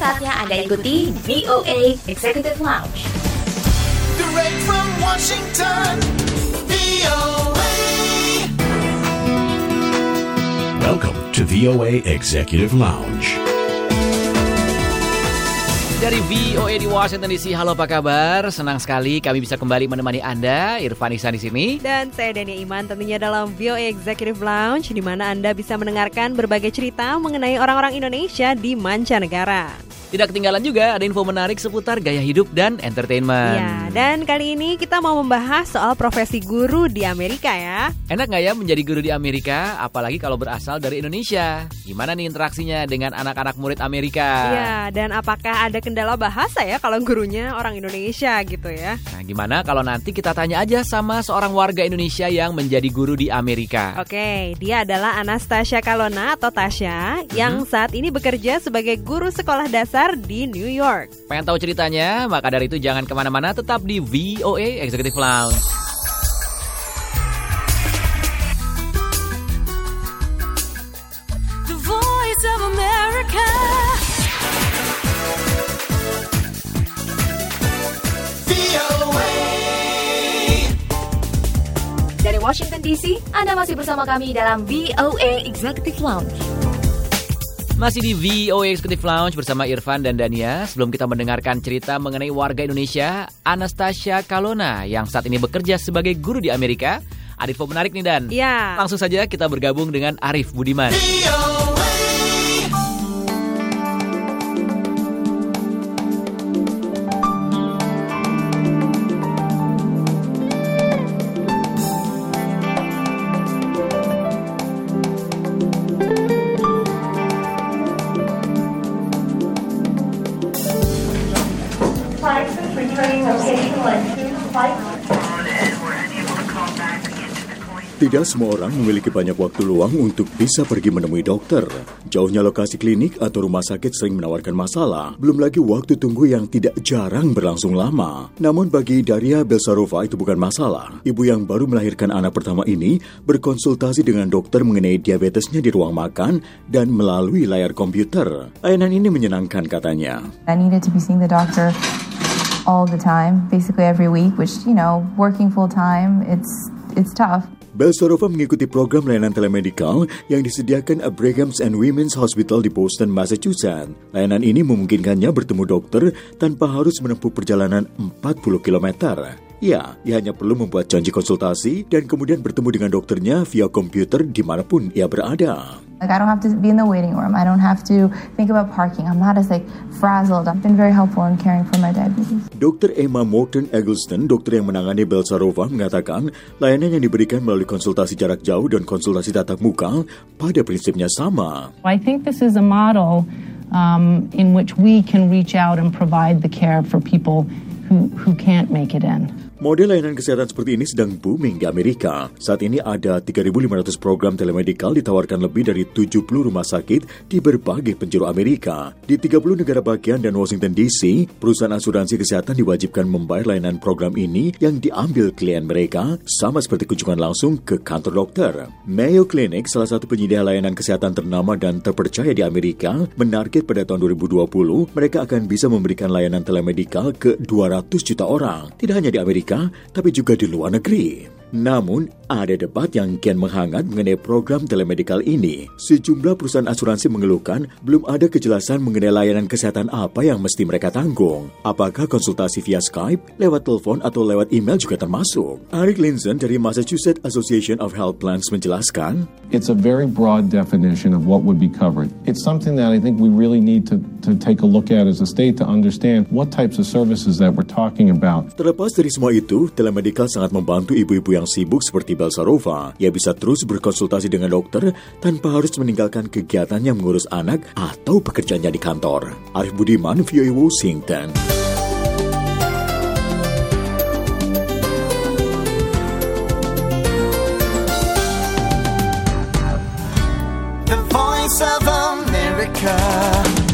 saatnya Anda ikuti VOA Executive Lounge. Direct from Washington, VOA. Welcome to VOA Executive Lounge. Dari VOA di Washington DC, halo apa kabar? Senang sekali kami bisa kembali menemani Anda, Irfan Ihsan di sini. Dan saya Dania Iman tentunya dalam VOA Executive Lounge, di mana Anda bisa mendengarkan berbagai cerita mengenai orang-orang Indonesia di mancanegara. Tidak ketinggalan juga ada info menarik seputar gaya hidup dan entertainment. Ya, dan kali ini kita mau membahas soal profesi guru di Amerika ya. Enak nggak ya menjadi guru di Amerika, apalagi kalau berasal dari Indonesia? Gimana nih interaksinya dengan anak-anak murid Amerika? Ya, dan apakah ada kendala bahasa ya kalau gurunya orang Indonesia gitu ya? Nah, gimana kalau nanti kita tanya aja sama seorang warga Indonesia yang menjadi guru di Amerika? Oke, dia adalah Anastasia Kalona atau Tasya yang saat ini bekerja sebagai guru sekolah dasar di New York. Pengen tahu ceritanya? Maka dari itu jangan kemana-mana, tetap di VOA Executive Lounge. The Voice of America. VOA. Dari Washington DC, Anda masih bersama kami dalam VOA Executive Lounge. Masih di VOA Executive Lounge bersama Irfan dan Dania. Sebelum kita mendengarkan cerita mengenai warga Indonesia, Anastasia Kalona yang saat ini bekerja sebagai guru di Amerika. Ada info menarik nih Dan. Ya. Langsung saja kita bergabung dengan Arif Budiman. Tidak semua orang memiliki banyak waktu luang untuk bisa pergi menemui dokter. Jauhnya lokasi klinik atau rumah sakit sering menawarkan masalah, belum lagi waktu tunggu yang tidak jarang berlangsung lama. Namun bagi Daria Belsarova itu bukan masalah. Ibu yang baru melahirkan anak pertama ini berkonsultasi dengan dokter mengenai diabetesnya di ruang makan dan melalui layar komputer. Layanan ini menyenangkan katanya. I needed to be seeing the doctor all the time, basically every week, which, working full time, it's tough. Belsarova mengikuti program layanan telemedikal yang disediakan Brigham's and Women's Hospital di Boston, Massachusetts. Layanan ini memungkinkannya bertemu dokter tanpa harus menempuh perjalanan 40 km. Ya, ia hanya perlu membuat janji konsultasi dan kemudian bertemu dengan dokternya via komputer dimanapun ia berada. I don't have to be in the waiting room. I don't have to think about parking. I'm not as frazzled. I've been very helpful in caring for my diabetes. Dr. Emma Morton Eggleston, dokter yang menangani Belsarova, mengatakan layanan yang diberikan melalui konsultasi jarak jauh dan konsultasi tatap muka pada prinsipnya sama. I think this is a model in which we can reach out and provide the care for people who can't make it in. Model layanan kesehatan seperti ini sedang booming di Amerika. Saat ini ada 3.500 program telemedikal ditawarkan lebih dari 70 rumah sakit di berbagai penjuru Amerika. Di 30 negara bagian dan Washington DC, perusahaan asuransi kesehatan diwajibkan membayar layanan program ini yang diambil klien mereka, sama seperti kunjungan langsung ke kantor dokter. Mayo Clinic, salah satu penyedia layanan kesehatan ternama dan terpercaya di Amerika, menarget pada tahun 2020 mereka akan bisa memberikan layanan telemedikal ke 200 juta orang. Tidak hanya di Amerika, tapi juga di luar negeri. Namun, ada debat yang kian menghangat mengenai program telemedikal ini. Sejumlah perusahaan asuransi mengeluhkan belum ada kejelasan mengenai layanan kesehatan apa yang mesti mereka tanggung. Apakah konsultasi via Skype, lewat telepon, atau lewat email juga termasuk? Eric Linson dari Massachusetts Association of Health Plans menjelaskan, It's a very broad definition of what would be covered. It's something that I think we really need to take a look at as a state to understand what types of services that we're talking about. Terlepas dari semua itu, telemedikal sangat membantu ibu-ibu yang sibuk seperti Belsarova. Ia bisa terus berkonsultasi dengan dokter tanpa harus meninggalkan kegiatannya mengurus anak atau pekerjaannya di kantor. Arif Budiman, VOA Washington. The Voice of America.